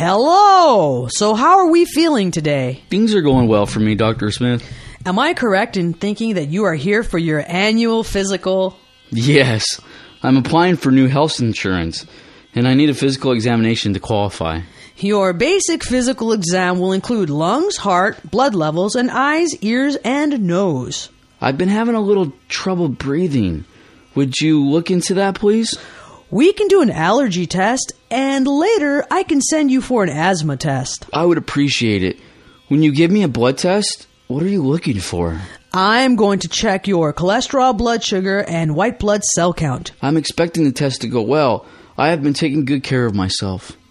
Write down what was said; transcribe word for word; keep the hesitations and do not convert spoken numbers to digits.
Hello! So how are we feeling today? Things are going well for me, Doctor Smith. Am I correct in thinking that you are here for your annual physical? Yes. I'm applying for new health insurance, and I need a physical examination to qualify. Your basic physical exam will include lungs, heart, blood levels, and eyes, ears, and nose. I've been having a little trouble breathing. Would you look into that, please? We can do an allergy test, and later I can send you for an asthma test. I would appreciate it. When you give me a blood test, what are you looking for? I'm going to check your cholesterol, blood sugar, and white blood cell count. I'm expecting the test to go well. I have been taking good care of myself.